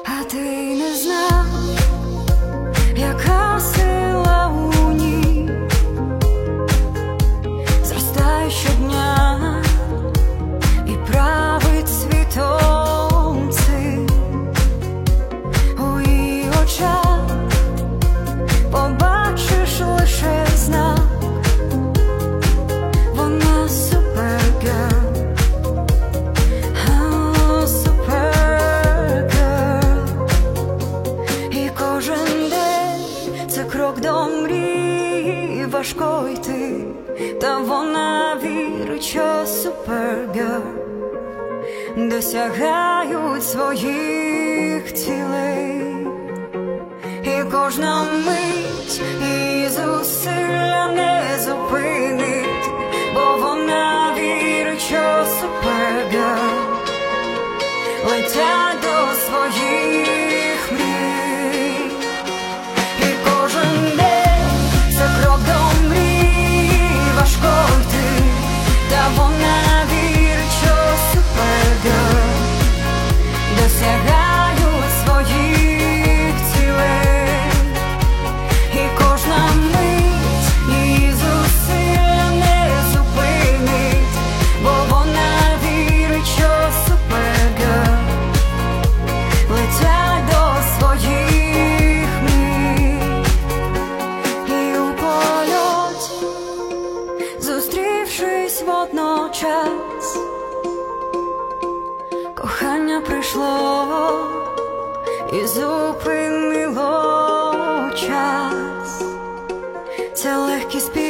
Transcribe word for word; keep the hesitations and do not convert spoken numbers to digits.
А ти не знав, яка сила у ній зростає щодня і править світом цим. У її очах побачиш лише знак. Вона супергерл, а, супергерл. І кожен день це крок до мрії, важко йти, та вона вірить, що супергерл досягають своїх цілей. І кожна мить її зусилля не зупинить, бо вона вірить, що супергерл летять до своїх мрій. І кожен день це крок до мрії, важко йти, та вона вірить, що супергерл досягають своїх цілей. І кожна мить її зусилля не зупинить, бо вона вірить, що супергерл летять до своїх мрій. І у польоті, зустрівшись водночас, кохання прийшло і зупинило час. Це легкий спів